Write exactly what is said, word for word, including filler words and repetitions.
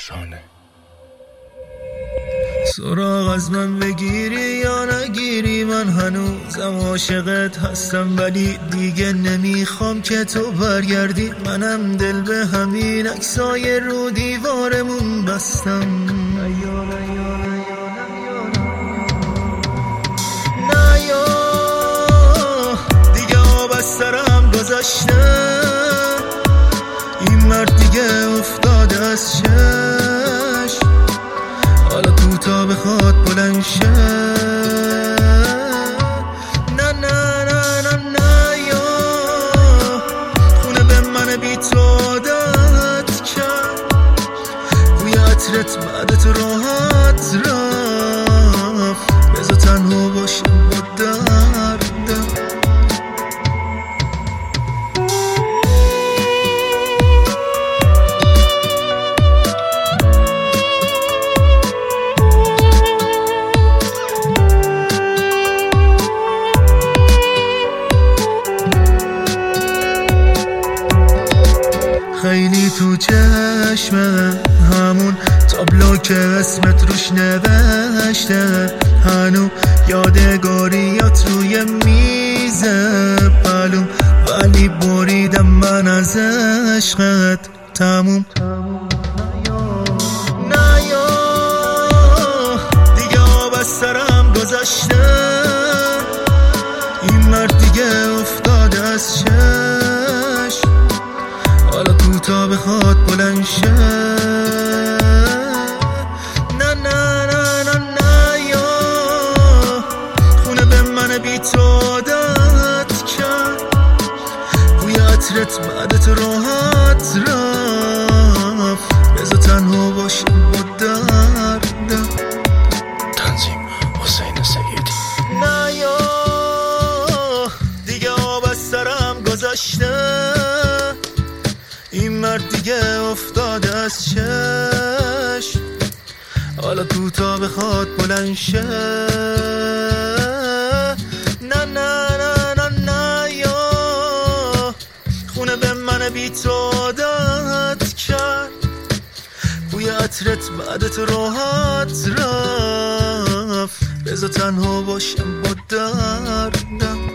شانه. سراغ از من بگیری یا نگیری، من هنوزم عاشقت هستم، ولی دیگه نمیخوام که تو برگردی. منم دل به همین عکسای رو دیوارمون بستم. نه یا دیگه آب از سرم گذشته، این مرد دیگه افتاده از چشم، حالا کوتا بخواد بلند شه. نه نه نه نه نه یا خونه به من بی تو عادت کرد، بوی عطرت بعدت راحت رفت، بذار تنها باشم با دردم. خیلی تو چشمه همون تابلو که اسمت روش نوشته، هنو یادگاریات روی میز پلوم، ولی بریدم من از عشقت تموم. نه یا دیگه آب از سرم گذشته، این مرد دیگه افتاده از چشم، حالا کوتا بخواد بلند شه. نه نه نه نه نه یا خونه به من بی تو عادت کرد، بوی عطرت بعدت راحت رفت، بذار تنها باشم با دردم. تنظیم حسین سیدی. نه یا دیگه آب از سرم گذشته، این مرد دیگه افتاده از چشم، حالا کوتا بخواد بلند شه. نه نه نه نه نه یا خونه به من بی تو عادت کرد، بوی عطرت بعدت راحت رفت، بذار تنها باشم با دردم.